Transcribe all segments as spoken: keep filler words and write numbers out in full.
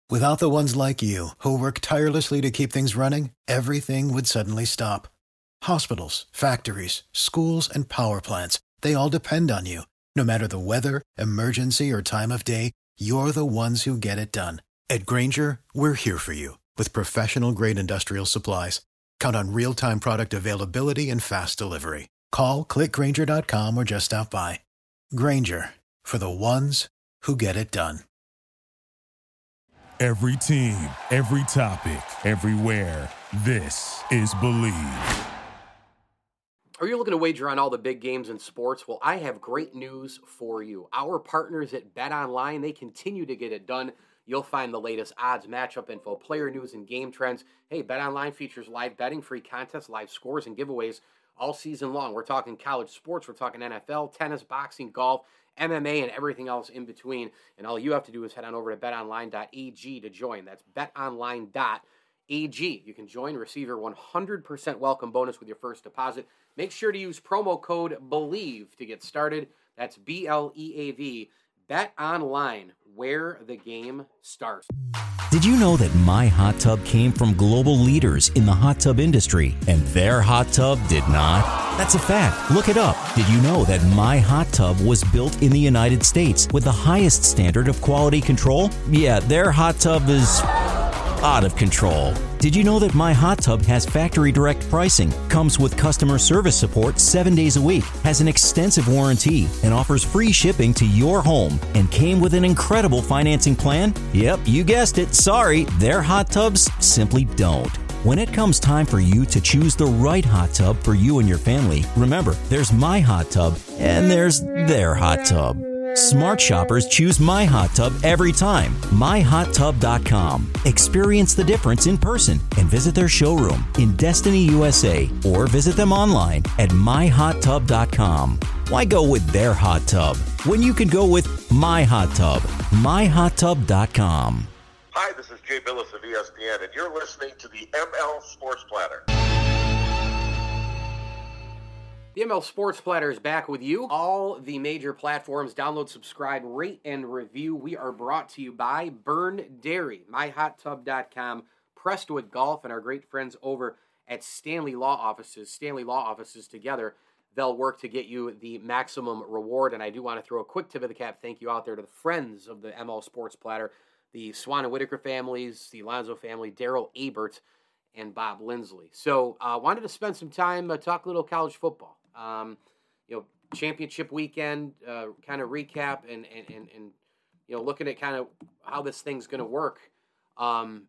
Without the ones like you, who work tirelessly to keep things running, everything would suddenly stop. Hospitals, factories, schools, and power plants, they all depend on you. No matter the weather, emergency, or time of day, you're the ones who get it done. At Grainger, we're here for you with professional-grade industrial supplies. Count on real-time product availability and fast delivery. Call, click Grainger dot com, or just stop by. Grainger, for the ones who get it done. Every team, every topic, everywhere. This is Believe. Are you looking to wager on all the big games in sports? Well, I have great news for you. Our partners at BetOnline, they continue to get it done. You'll find the latest odds, matchup info, player news, and game trends. Hey, BetOnline features live betting, free contests, live scores, and giveaways all season long. We're talking college sports, we're talking N F L, tennis, boxing, golf, M M A, and everything else in between. And all you have to do is head on over to bet online dot a g to join. That's bet online dot a g. You can join, receive your one hundred percent welcome bonus with your first deposit. Make sure to use promo code BELIEVE to get started. That's B L E A V. BetOnline, where the game starts. Did you know that My Hot Tub came from global leaders in the hot tub industry, and their hot tub did not? That's a fact. Look it up. Did you know that My Hot Tub was built in the United States with the highest standard of quality control? Yeah, their hot tub is out of control. Did you know that My Hot Tub has factory direct pricing, comes with customer service support seven days a week, has an extensive warranty, and offers free shipping to your home, and came with an incredible financing plan? Yep, you guessed it. Sorry, their hot tubs simply don't. When it comes time for you to choose the right hot tub for you and your family, remember, there's My Hot Tub and there's their hot tub. Smart shoppers choose My Hot Tub every time. my hot tub dot com. Experience the difference in person and visit their showroom in Destiny, U S A, or visit them online at my hot tub dot com. Why go with their hot tub when you can go with My Hot Tub? my hot tub dot com. Hi, this is Jay Billis of E S P N, and you're listening to the M L Sports Platter. The M L Sports Platter is back with you. All the major platforms, download, subscribe, rate, and review. We are brought to you by Burn Dairy, my hot tub dot com, Prestwood Golf, and our great friends over at Stanley Law Offices. Stanley Law Offices together, they'll work to get you the maximum reward. And I do want to throw a quick tip of the cap thank you out there to the friends of the M L Sports Platter, the Swan and Whitaker families, the Alonzo family, Daryl Abert, and Bob Lindsley. So I uh, wanted to spend some time uh, talk a little college football. Um, you know, championship weekend, uh, kind of recap and, and, and, and, you know, looking at kind of how this thing's going to work. Um,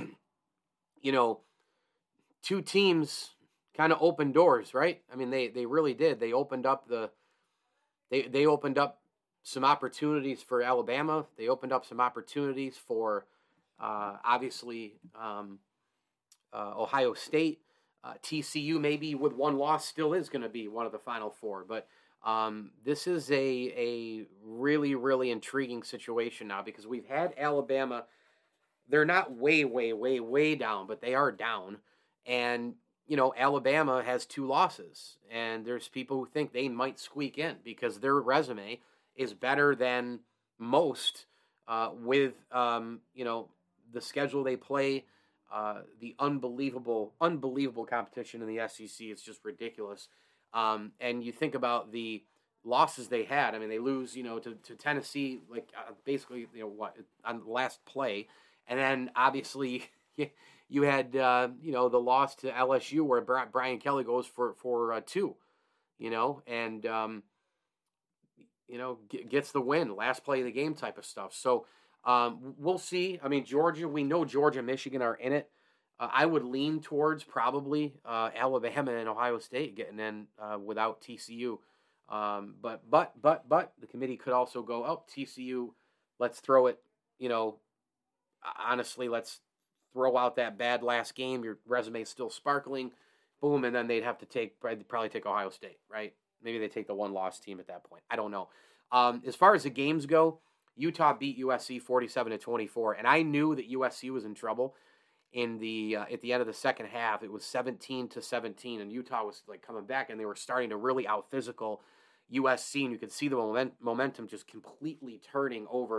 you know, two teams kind of opened doors, right? I mean, they, they really did. They opened up the, they, they opened up some opportunities for Alabama. They opened up some opportunities for, uh, obviously, um, uh, Ohio State. Uh, T C U maybe with one loss still is going to be one of the Final Four, but um, this is a a really, really intriguing situation now because we've had Alabama. They're not way, way, way, way down, but they are down. And, you know, Alabama has two losses, and there's people who think they might squeak in because their resume is better than most uh, with, um, you know, the schedule they play. Uh, the unbelievable, unbelievable competition in the S E C. It's just ridiculous. Um, and you think about the losses they had. I mean, they lose, you know, to, to Tennessee, like uh, basically, you know, what, on the last play. And then obviously you had, uh, you know, the loss to L S U where Brian Kelly goes for, for uh, two, you know, and, um, you know, g- gets the win, last play of the game type of stuff. So, Um, we'll see. I mean, Georgia, we know Georgia and Michigan are in it. Uh, I would lean towards probably uh, Alabama and Ohio State getting in uh, without T C U. Um, but, but, but, but the committee could also go, oh, T C U, let's throw it, you know, honestly, let's throw out that bad last game. Your resume is still sparkling. Boom, and then they'd have to take, probably take Ohio State, right? Maybe they take the one-loss team at that point. I don't know. Um, as far as the games go, Utah beat U S C forty-seven to twenty-four, and I knew that U S C was in trouble in the uh, at the end of the second half. It was seventeen to seventeen, and Utah was like coming back, and they were starting to really out physical U S C, and you could see the moment, momentum just completely turning over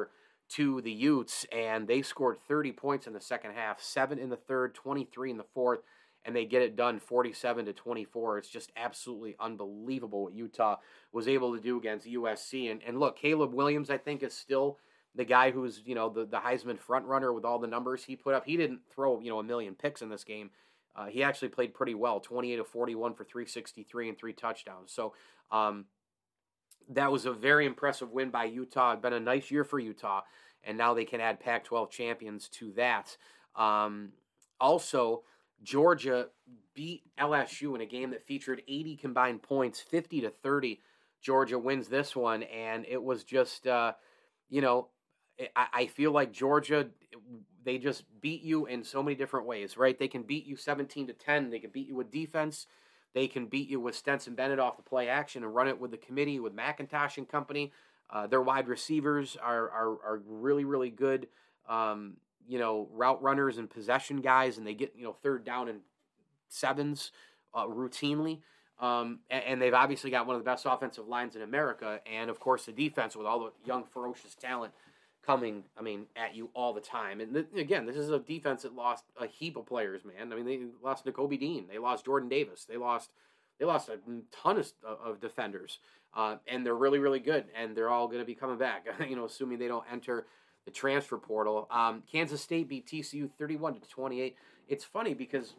to the Utes, and they scored thirty points in the second half, seven in the third, twenty-three in the fourth, and they get it done forty-seven to twenty-four. It's just absolutely unbelievable what Utah was able to do against U S C. And, and look, Caleb Williams, I think, is still the guy who's, you know, the, the Heisman front runner with all the numbers he put up. He didn't throw, you know, a million picks in this game. Uh, he actually played pretty well, twenty-eight of forty-one for three sixty-three and three touchdowns. So um, that was a very impressive win by Utah. It's been a nice year for Utah, and now they can add Pac twelve champions to that. Um, also, Georgia beat L S U in a game that featured eighty combined points, fifty to thirty. Georgia wins this one, and it was just, uh, you know, I, I feel like Georgia, they just beat you in so many different ways, right? They can beat you seventeen to ten. They can beat you with defense. They can beat you with Stetson Bennett off the play action and run it with the committee, with McIntosh and company. Uh, their wide receivers are are, are really, really good, um, you know, route runners and possession guys, and they get, you know, third down and sevens uh, routinely. Um, and, and they've obviously got one of the best offensive lines in America. And, of course, the defense with all the young, ferocious talent coming, I mean, at you all the time. And, th- again, this is a defense that lost a heap of players, man. I mean, they lost Nakobe Dean. They lost Jordan Davis. They lost they lost a ton of, of defenders. Uh, and they're really, really good. And they're all going to be coming back, you know, assuming they don't enter the transfer portal. Um, Kansas State beat T C U thirty-one to twenty-eight. It's funny because,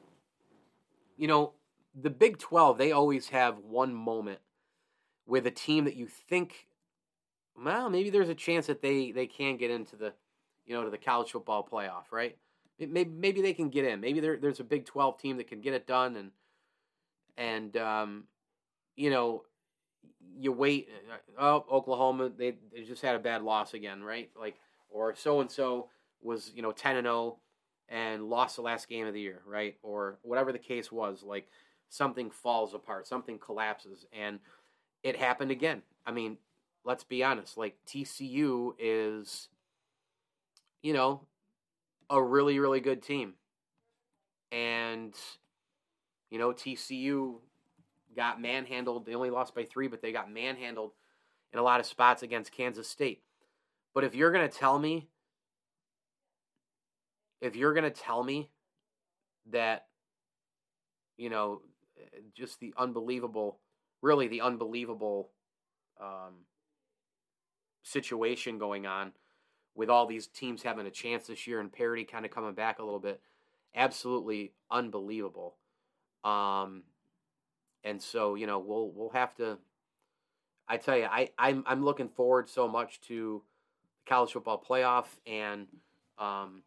you know, the Big twelve, they always have one moment with a team that you think, well, maybe there's a chance that they, they can get into the, you know, to the college football playoff, right? Maybe maybe they can get in. Maybe there there's a Big twelve team that can get it done, and and um, you know, you wait. Oh, Oklahoma, they they just had a bad loss again, right? Like, or so and so was, you know, ten and zero and lost the last game of the year, right? Or whatever the case was, like something falls apart, something collapses, and it happened again. I mean, let's be honest, like T C U is, you know, a really, really good team. And, you know, T C U got manhandled. They only lost by three, but they got manhandled in a lot of spots against Kansas State. But if you're going to tell me, if you're going to tell me that, you know, just the unbelievable, really the unbelievable um, situation going on with all these teams having a chance this year and parity kind of coming back a little bit, absolutely unbelievable. Um, and so, you know, we'll we'll have to. I tell you, I I'm I'm looking forward so much to the college football playoff and um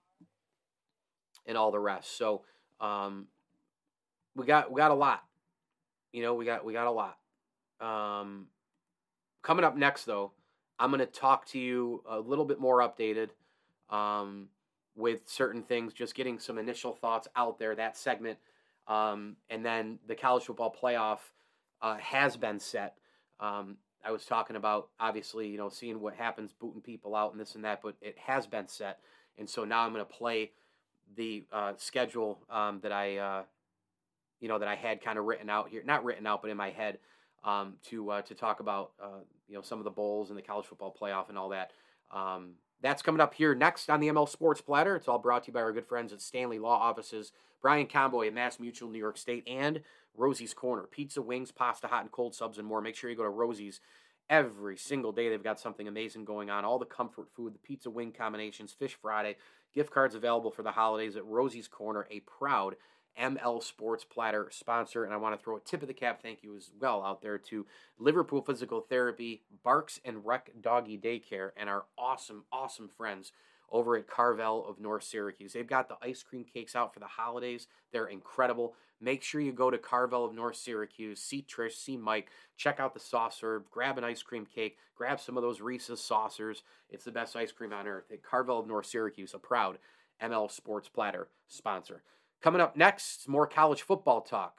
and all the rest. So um, we got we got a lot. You know, we got we got a lot. Um, coming up next, though, I'm going to talk to you a little bit more updated um, with certain things, just getting some initial thoughts out there, that segment. Um, and then the college football playoff uh, has been set. Um, I was talking about, obviously, you know, seeing what happens, booting people out and this and that, but it has been set. And so now I'm going to play the uh, schedule um, that I, uh, you know, that I had kind of written out here, not written out, but in my head um, to uh, to talk about, uh, you know, some of the bowls and the college football playoff and all that. Um, that's coming up here next on the M L Sports Platter. It's all brought to you by our good friends at Stanley Law Offices, Brian Comboy at Mass Mutual, New York State, and Rosie's Corner. Pizza, wings, pasta, hot and cold subs, and more. Make sure you go to Rosie's every single day. They've got something amazing going on. All the comfort food, the pizza wing combinations, Fish Friday, gift cards available for the holidays at Rosie's Corner, a proud M L Sports Platter sponsor. And I want to throw a tip of the cap thank you as well out there to Liverpool Physical Therapy, Barks and Rec Doggy Daycare, and our awesome, awesome friends over at Carvel of North Syracuse. They've got the ice cream cakes out for the holidays. They're incredible. Make sure you go to Carvel of North Syracuse, see Trish, see Mike, check out the soft serve, grab an ice cream cake, grab some of those Reese's saucers. It's the best ice cream on earth. At Carvel of North Syracuse, a proud M L Sports Platter sponsor. Coming up next, more college football talk.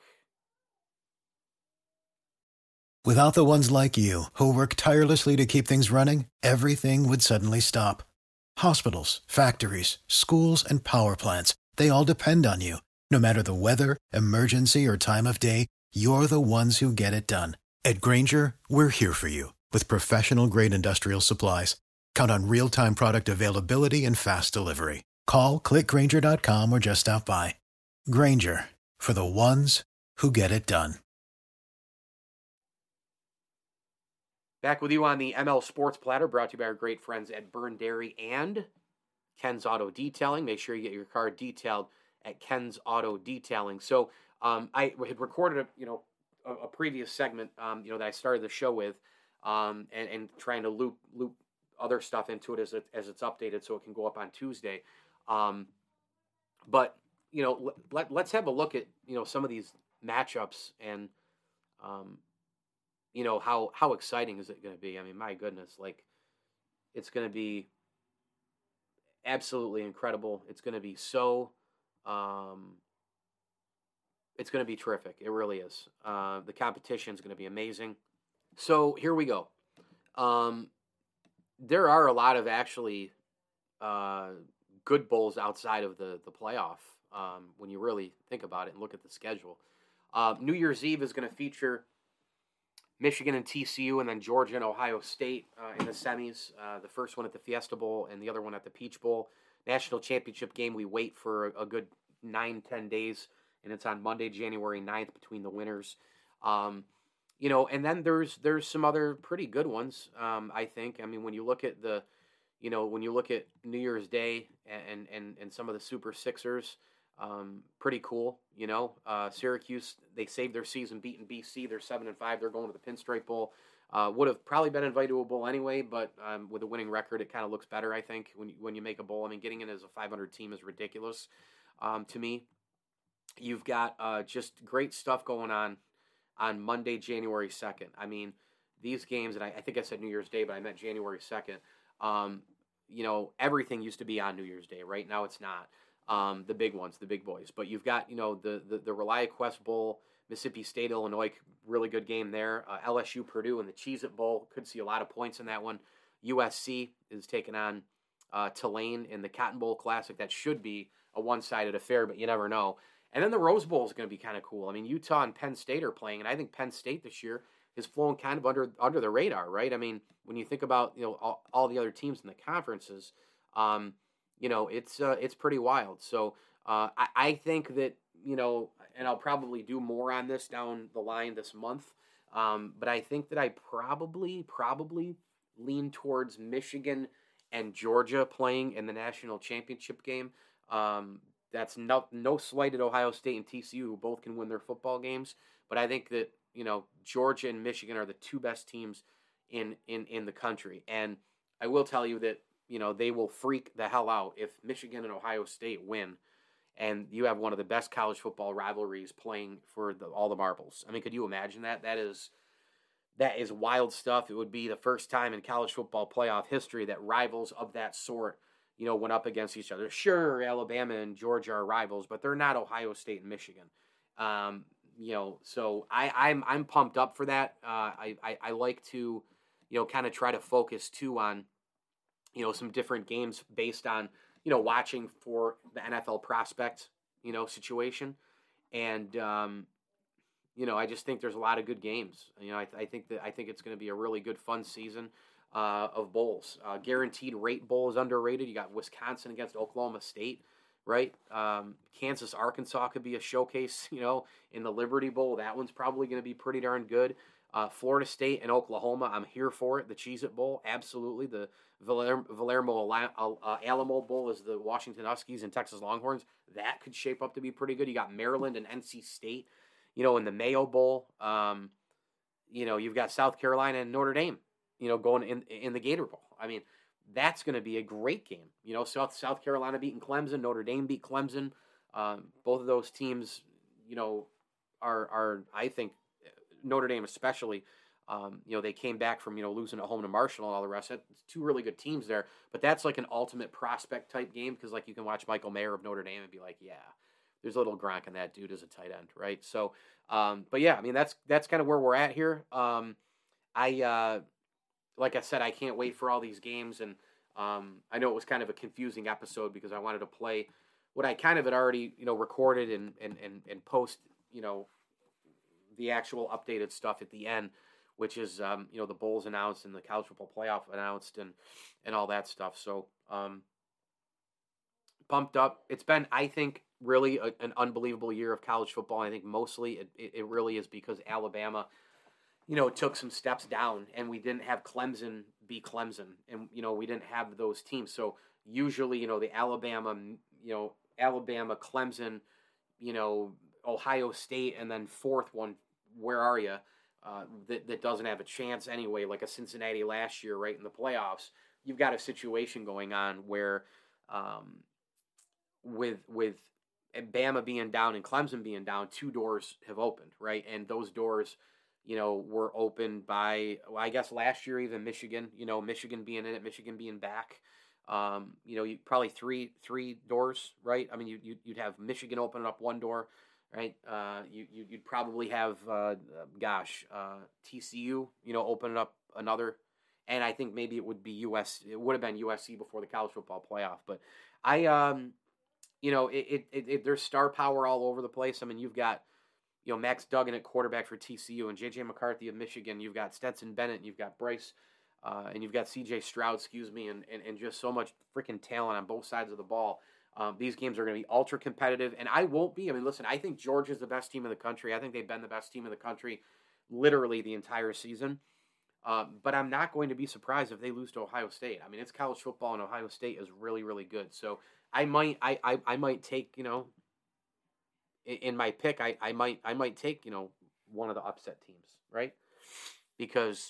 Without the ones like you, who work tirelessly to keep things running, everything would suddenly stop. Hospitals, factories, schools, and power plants, they all depend on you. No matter the weather, emergency, or time of day, you're the ones who get it done. At Grainger, we're here for you with professional-grade industrial supplies. Count on real-time product availability and fast delivery. Call, click Grainger dot com, or just stop by. Grainger, for the ones who get it done. Back with you on the M L Sports Platter, brought to you by our great friends at Byrne Dairy and Ken's Auto Detailing. Make sure you get your car detailed at Ken's Auto Detailing. So um, I had recorded a, you know, a, a previous segment, um, you know, that I started the show with, um, and, and trying to loop loop other stuff into it as it, as it's updated so it can go up on Tuesday. Um, but you know, let, let's have a look at, you know, some of these matchups and, um, you know, how, how exciting is it going to be? I mean, my goodness, like it's going to be absolutely incredible. It's going to be so, um, it's going to be terrific. It really is. Uh, the competition is going to be amazing. So here we go. Um, there are a lot of actually, uh, good bowls outside of the, the playoff. Um, when you really think about it and look at the schedule. Uh, New Year's Eve is going to feature Michigan and T C U, and then Georgia and Ohio State uh, in the semis. Uh, the first one at the Fiesta Bowl and the other one at the Peach Bowl. National championship game, we wait for a, a good nine, ten days, and it's on Monday, January ninth, between the winners. Um, you know, and then there's there's some other pretty good ones, um, I think. I mean, when you look at the, you know, when you look at New Year's Day and and, and some of the Super Sixers, Um, pretty cool, you know. Uh, Syracuse, they saved their season beating B C. They're seven and five. They're going to the Pinstripe Bowl. Uh, would have probably been invited to a bowl anyway, but um, with a winning record, it kind of looks better, I think, when you, when you make a bowl. I mean, getting in as a five hundred team is ridiculous um, to me. You've got uh, just great stuff going on on Monday, January second. I mean, these games, and I, I think I said New Year's Day, but I meant January second. Um, you know, everything used to be on New Year's Day. Right now, it's not. Um, the big ones, the big boys. But you've got, you know, the the, the ReliaQuest Bowl, Mississippi State, Illinois, really good game there. Uh, L S U, Purdue, and the Cheez-It Bowl. Could see a lot of points in that one. U S C is taking on uh, Tulane in the Cotton Bowl Classic. That should be a one-sided affair, but you never know. And then the Rose Bowl is going to be kind of cool. I mean, Utah and Penn State are playing, and I think Penn State this year has flown kind of under under the radar, right? I mean, when you think about, you know, all, all the other teams in the conferences, um, you know, it's uh, it's pretty wild. So uh, I, I think that, you know, and I'll probably do more on this down the line this month, um, but I think that I probably, probably lean towards Michigan and Georgia playing in the national championship game. Um, that's no, no slight at Ohio State and T C U, who both can win their football games. But I think that, you know, Georgia and Michigan are the two best teams in, in, in the country. And I will tell you that, you know, they will freak the hell out if Michigan and Ohio State win, and you have one of the best college football rivalries playing for the, all the marbles. I mean, could you imagine that? That is that is wild stuff. It would be the first time in college football playoff history that rivals of that sort, you know, went up against each other. Sure, Alabama and Georgia are rivals, but they're not Ohio State and Michigan. Um, you know, so I, I'm I'm pumped up for that. Uh, I, I I like to, you know, kind of try to focus too on, you know, some different games based on, you know, watching for the N F L prospect, you know, situation. And, um, you know, I just think there's a lot of good games. You know, I, I think that I think it's going to be a really good, fun season uh, of bowls. Uh, Guaranteed Rate Bowl is underrated. You got Wisconsin against Oklahoma State, right? Um, Kansas, Arkansas could be a showcase, you know, in the Liberty Bowl. That one's probably going to be pretty darn good. Uh, Florida State and Oklahoma, I'm here for it. The Cheez-It Bowl, absolutely. The Valermo uh, Alamo Bowl is the Washington Huskies and Texas Longhorns. That could shape up to be pretty good. You got Maryland and N C State, you know, in the Mayo Bowl. Um, you know, you've got South Carolina and Notre Dame, you know, going in in the Gator Bowl. I mean, that's going to be a great game. You know, South South Carolina beating Clemson, Notre Dame beat Clemson. Um, both of those teams, you know, are are I think, Notre Dame especially, um, you know, they came back from, you know, losing at home to Marshall and all the rest. It's two really good teams there, but that's like an ultimate prospect type game because, like, you can watch Michael Mayer of Notre Dame and be like, yeah, there's a little Gronk in that dude as a tight end, right? So, um, but yeah, I mean, that's that's kind of where we're at here. Um, I, uh, like I said, I can't wait for all these games, and um, I know it was kind of a confusing episode because I wanted to play what I kind of had already, you know, recorded and and and, and post, you know, the actual updated stuff at the end which is, um, you know, the Bowls announced and the college football playoff announced and, and all that stuff. So, um, pumped up. It's been, I think, really a, an unbelievable year of college football. I think mostly it, it, it really is because Alabama, you know, took some steps down, and we didn't have Clemson be Clemson, and, you know, we didn't have those teams. So usually, you know, the Alabama, you know, Alabama, Clemson, you know, Ohio State, and then fourth one, where are you? Uh, that, that doesn't have a chance anyway, like a Cincinnati last year, right in the playoffs. You've got a situation going on where, um, with with Bama being down and Clemson being down, two doors have opened, right? And those doors, you know, were opened by, well, I guess last year even Michigan, you know, Michigan being in it, Michigan being back. Um, you know, you probably three three doors, right? I mean, you, you you'd have Michigan opening up one door, right? Uh, you, you you'd probably have, uh, gosh, uh, T C U, you know, opening up another, and I think maybe it would be U S. It would have been U S C before the college football playoff, but I, um, you know, it, it, it, it there's star power all over the place. I mean, you've got, you know, Max Duggan at quarterback for T C U and J J McCarthy of Michigan. You've got Stetson Bennett, and you've got Bryce. Uh, and you've got C J Stroud, excuse me, and, and, and just so much freaking talent on both sides of the ball. Um, these games are going to be ultra competitive, and I won't be. I mean, listen, I think Georgia's the best team in the country. I think they've been the best team in the country literally the entire season. Um, but I'm not going to be surprised if they lose to Ohio State. I mean, it's college football, and Ohio State is really, really good. So I might, I, I, I might take, you know, in, in my pick, I, I might, I might take, you know, one of the upset teams, right? Because,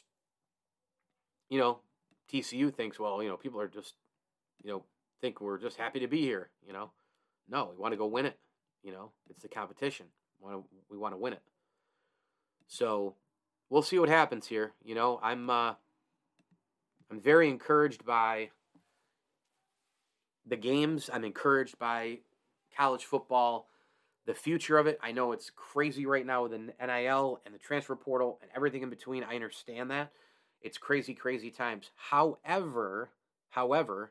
you know, T C U thinks, well, you know, people are just, you know, think we're just happy to be here, you know. No, we want to go win it, you know. It's the competition. We want to, we want to win it. So we'll see what happens here. You know, I'm uh, I'm very encouraged by the games. I'm encouraged by college football, the future of it. I know it's crazy right now with the N I L and the transfer portal and everything in between. I understand that. It's crazy, crazy times. However, however,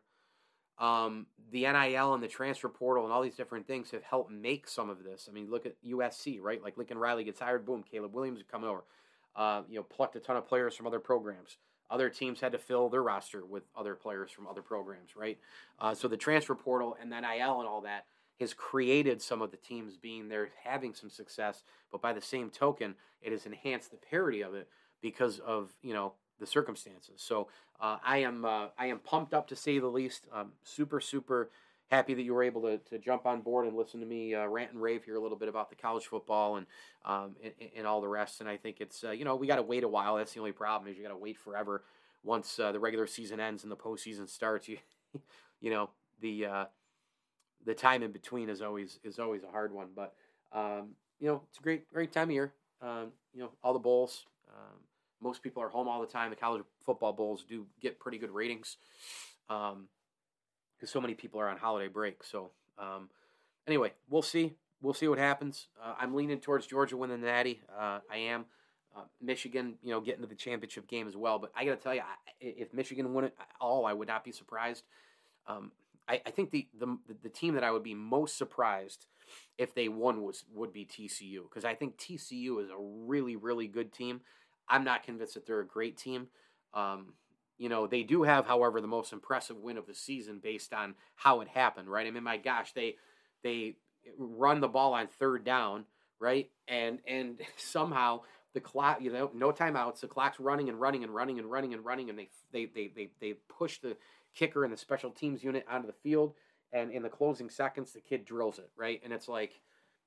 um, the N I L and the transfer portal and all these different things have helped make some of this. I mean, look at U S C, right? Like Lincoln Riley gets hired, boom, Caleb Williams is coming over. Uh, you know, plucked a ton of players from other programs. Other teams had to fill their roster with other players from other programs, right? Uh, so the transfer portal and the N I L and all that has created some of the teams being there, having some success. But by the same token, it has enhanced the parity of it because of, you know, the circumstances. So uh, I am uh, I am pumped up, to say the least. I'm super, super happy that you were able to, to jump on board and listen to me uh, rant and rave here a little bit about the college football and um, and, and all the rest. And I think it's, uh, you know, we got to wait a while. That's the only problem, is you got to wait forever. Once uh, the regular season ends and the postseason starts, you you know, the uh, the time in between is always is always a hard one. But um, you know, it's a great great time of year. Um, you know, all the bowls. Um, Most people are home all the time. The college football bowls do get pretty good ratings because um, so many people are on holiday break. So um, anyway, we'll see. We'll see what happens. Uh, I'm leaning towards Georgia winning the Natty. Uh, I am. Uh, Michigan, you know, getting to the championship game as well. But I got to tell you, I, if Michigan won it all, I would not be surprised. Um, I, I think the, the the team that I would be most surprised if they won was would be T C U, because I think T C U is a really, really good team. I'm not convinced that they're a great team. Um, you know, they do have, however, the most impressive win of the season based on how it happened, right? I mean, my gosh, they they run the ball on third down, right? And and somehow the clock, you know, no timeouts, the clock's running and running and running and running and running, and they they they they they push the kicker and the special teams unit onto the field, and in the closing seconds, the kid drills it, right? And it's like,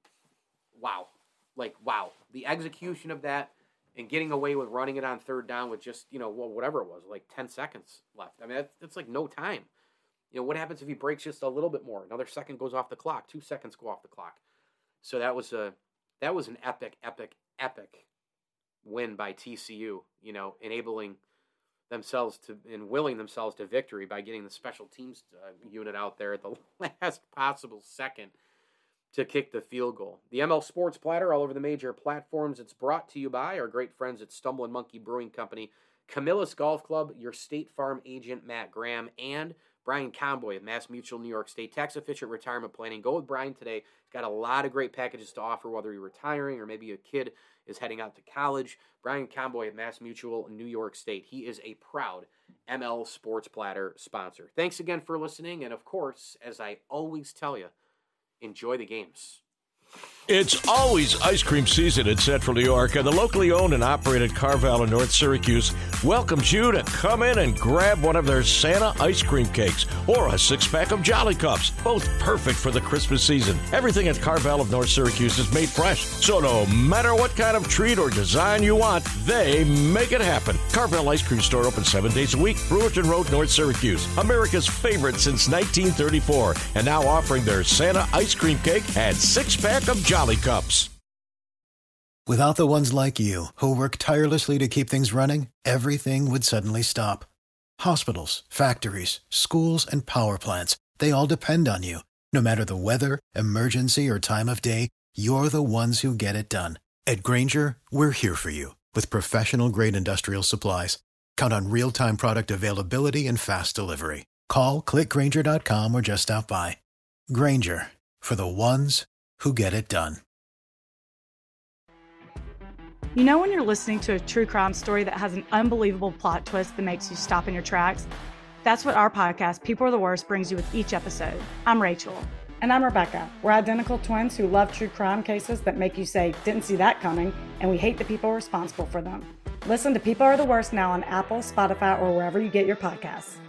wow, like wow, the execution of that. And getting away with running it on third down with just, you know, well, whatever it was, like ten seconds left. I mean, that's, that's like no time. You know, what happens if he breaks just a little bit more? Another second goes off the clock. Two seconds go off the clock. So that was a that was an epic, epic, epic win by T C U. You know, enabling themselves to and willing themselves to victory by getting the special teams uh, unit out there at the last possible second to kick the field goal. The M L Sports Platter all over the major platforms. It's brought to you by our great friends at Stumbling Monkey Brewing Company, Camillus Golf Club, your State Farm agent, Matt Graham, and Brian Comboy of Mass Mutual New York State, tax-efficient retirement planning. Go with Brian today. He's got a lot of great packages to offer, whether you're retiring or maybe a kid is heading out to college. Brian Comboy of Mass Mutual New York State. He is a proud M L Sports Platter sponsor. Thanks again for listening, and of course, as I always tell you, enjoy the games. It's always ice cream season in Central New York, and the locally owned and operated Carvel in North Syracuse welcomes you to come in and grab one of their Santa ice cream cakes or a six-pack of Jolly Cups, both perfect for the Christmas season. Everything at Carvel of North Syracuse is made fresh, so no matter what kind of treat or design you want, they make it happen. Carvel Ice Cream Store open seven days a week, Brewerton Road, North Syracuse. America's favorite since nineteen thirty-four, and now offering their Santa ice cream cake and six-pack of Jolly Cups. Without the ones like you, who work tirelessly to keep things running, everything would suddenly stop. Hospitals, factories, schools, and power plants, they all depend on you. No matter the weather, emergency, or time of day, you're the ones who get it done. At Grainger, we're here for you with professional-grade industrial supplies. Count on real-time product availability and fast delivery. Call, click Grainger dot com, or just stop by. Grainger, for the ones who get it done. You know when you're listening to a true crime story that has an unbelievable plot twist that makes you stop in your tracks? That's what our podcast, People Are the Worst, brings you with each episode. I'm Rachel. And I'm Rebecca. We're identical twins who love true crime cases that make you say, didn't see that coming, and we hate the people responsible for them. Listen to People Are the Worst now on Apple, Spotify, or wherever you get your podcasts.